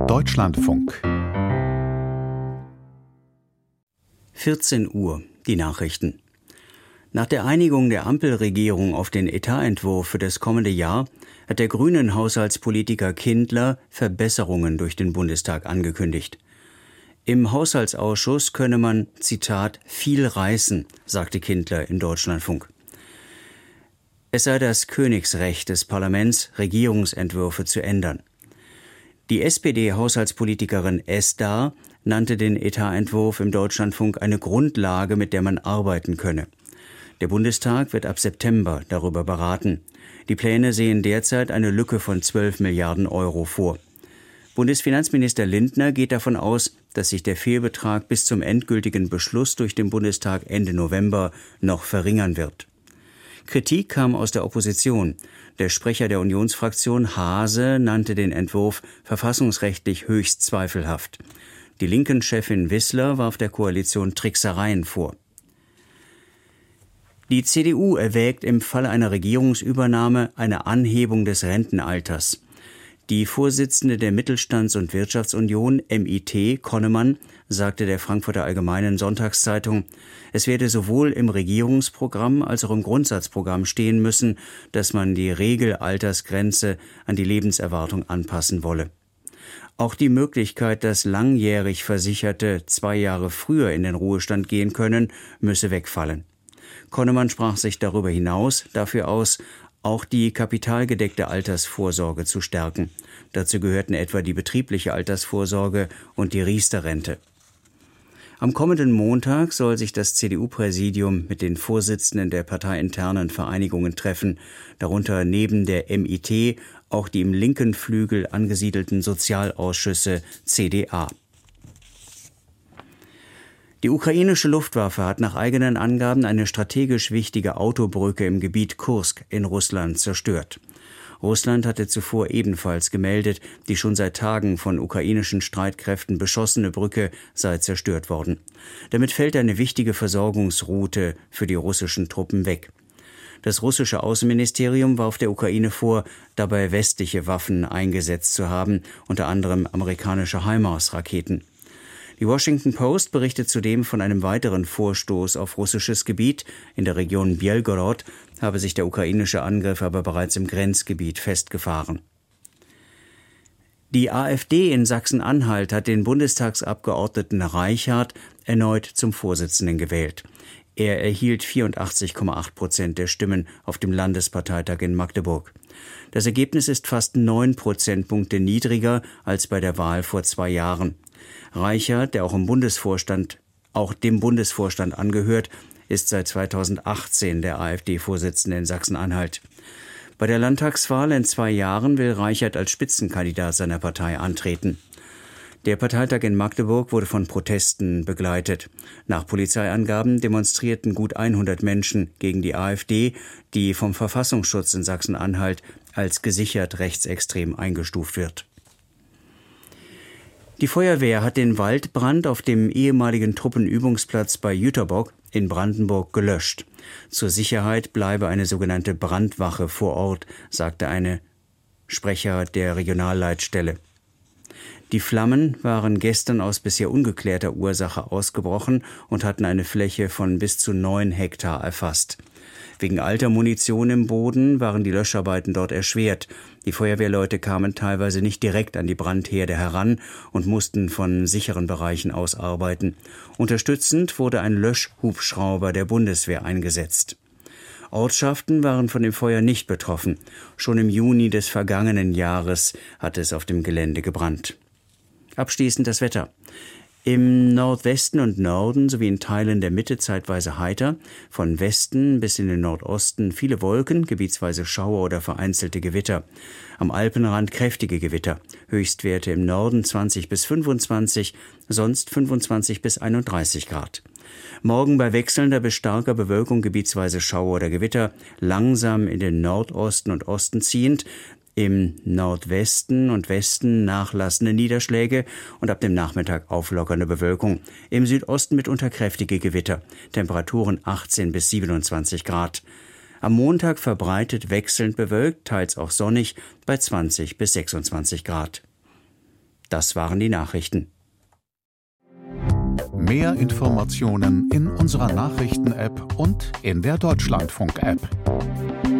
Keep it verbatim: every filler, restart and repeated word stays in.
Deutschlandfunk. vierzehn Uhr, die Nachrichten. Nach der Einigung der Ampelregierung auf den Etatentwurf für das kommende Jahr hat der grünen Haushaltspolitiker Kindler Verbesserungen durch den Bundestag angekündigt. Im Haushaltsausschuss könne man, Zitat, viel reißen, sagte Kindler im Deutschlandfunk. Es sei das Königsrecht des Parlaments, Regierungsentwürfe zu ändern. Die S P D-Haushaltspolitikerin Esdar nannte den Etatentwurf im Deutschlandfunk eine Grundlage, mit der man arbeiten könne. Der Bundestag wird ab September darüber beraten. Die Pläne sehen derzeit eine Lücke von zwölf Milliarden Euro vor. Bundesfinanzminister Lindner geht davon aus, dass sich der Fehlbetrag bis zum endgültigen Beschluss durch den Bundestag Ende November noch verringern wird. Kritik kam aus der Opposition. Der Sprecher der Unionsfraktion Haase nannte den Entwurf verfassungsrechtlich höchst zweifelhaft. Die Linken-Chefin Wissler warf der Koalition Tricksereien vor. Die C D U erwägt im Falle einer Regierungsübernahme eine Anhebung des Rentenalters. Die Vorsitzende der Mittelstands- und Wirtschaftsunion, M I T, Konnemann, sagte der Frankfurter Allgemeinen Sonntagszeitung, es werde sowohl im Regierungsprogramm als auch im Grundsatzprogramm stehen müssen, dass man die Regelaltersgrenze an die Lebenserwartung anpassen wolle. Auch die Möglichkeit, dass langjährig Versicherte zwei Jahre früher in den Ruhestand gehen können, müsse wegfallen. Konnemann sprach sich darüber hinaus dafür aus, auch die kapitalgedeckte Altersvorsorge zu stärken. Dazu gehörten etwa die betriebliche Altersvorsorge und die Riester-Rente. Am kommenden Montag soll sich das C D U-Präsidium mit den Vorsitzenden der parteiinternen Vereinigungen treffen, darunter neben der M I T auch die im linken Flügel angesiedelten Sozialausschüsse C D A. Die ukrainische Luftwaffe hat nach eigenen Angaben eine strategisch wichtige Autobrücke im Gebiet Kursk in Russland zerstört. Russland hatte zuvor ebenfalls gemeldet, die schon seit Tagen von ukrainischen Streitkräften beschossene Brücke sei zerstört worden. Damit fällt eine wichtige Versorgungsroute für die russischen Truppen weg. Das russische Außenministerium warf der Ukraine vor, dabei westliche Waffen eingesetzt zu haben, unter anderem amerikanische HIMARS-Raketen. Die Washington Post berichtet zudem von einem weiteren Vorstoß auf russisches Gebiet. In der Region Belgorod habe sich der ukrainische Angriff aber bereits im Grenzgebiet festgefahren. Die AfD in Sachsen-Anhalt hat den Bundestagsabgeordneten Reichart erneut zum Vorsitzenden gewählt. Er erhielt vierundachtzig Komma acht Prozent der Stimmen auf dem Landesparteitag in Magdeburg. Das Ergebnis ist fast neun Prozentpunkte niedriger als bei der Wahl vor zwei Jahren. Reichart, der auch im Bundesvorstand, auch dem Bundesvorstand angehört, ist seit zweitausendachtzehn der AfD-Vorsitzende in Sachsen-Anhalt. Bei der Landtagswahl in zwei Jahren will Reichart als Spitzenkandidat seiner Partei antreten. Der Parteitag in Magdeburg wurde von Protesten begleitet. Nach Polizeiangaben demonstrierten gut hundert Menschen gegen die AfD, die vom Verfassungsschutz in Sachsen-Anhalt als gesichert rechtsextrem eingestuft wird. Die Feuerwehr hat den Waldbrand auf dem ehemaligen Truppenübungsplatz bei Jüterbock in Brandenburg gelöscht. Zur Sicherheit bleibe eine sogenannte Brandwache vor Ort, sagte eine Sprecher der Regionalleitstelle. Die Flammen waren gestern aus bisher ungeklärter Ursache ausgebrochen und hatten eine Fläche von bis zu neun Hektar erfasst. Wegen alter Munition im Boden waren die Löscharbeiten dort erschwert. Die Feuerwehrleute kamen teilweise nicht direkt an die Brandherde heran und mussten von sicheren Bereichen aus arbeiten. Unterstützend wurde ein Löschhubschrauber der Bundeswehr eingesetzt. Ortschaften waren von dem Feuer nicht betroffen. Schon im Juni des vergangenen Jahres hatte es auf dem Gelände gebrannt. Abschließend das Wetter. Im Nordwesten und Norden sowie in Teilen der Mitte zeitweise heiter, von Westen bis in den Nordosten viele Wolken, gebietsweise Schauer oder vereinzelte Gewitter. Am Alpenrand kräftige Gewitter, Höchstwerte im Norden zwanzig bis fünfundzwanzig, sonst fünfundzwanzig bis einunddreißig Grad. Morgen bei wechselnder bis starker Bewölkung gebietsweise Schauer oder Gewitter, langsam in den Nordosten und Osten ziehend, im Nordwesten und Westen nachlassende Niederschläge und ab dem Nachmittag auflockernde Bewölkung. Im Südosten mitunter kräftige Gewitter. Temperaturen achtzehn bis siebenundzwanzig Grad. Am Montag verbreitet wechselnd bewölkt, teils auch sonnig, bei zwanzig bis sechsundzwanzig Grad. Das waren die Nachrichten. Mehr Informationen in unserer Nachrichten-App und in der Deutschlandfunk-App.